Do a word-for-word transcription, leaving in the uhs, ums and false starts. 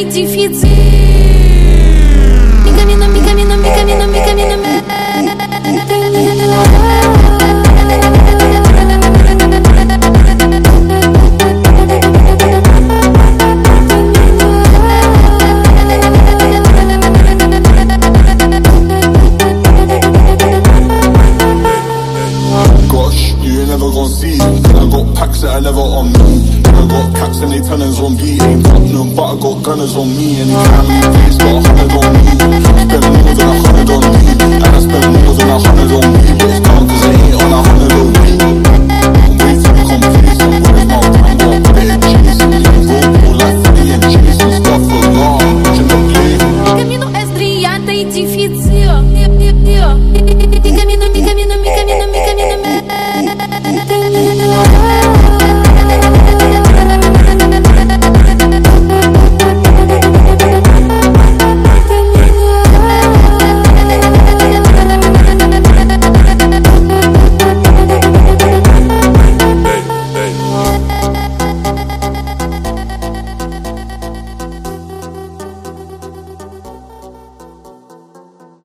и дефицит. Мигамина, мигамина, мигамина, мигамина, мигамина. I never on me. I got cats and they tellin' on me. Ain't got none, but I got gunners on me. Anytime you face, got a hundred on me. Spend more than a hundred on me. And I spend more than a hundred on me. But it's calm cause I ain't on a hundred on me. I'm way too complacent with my time, got put it in cheese.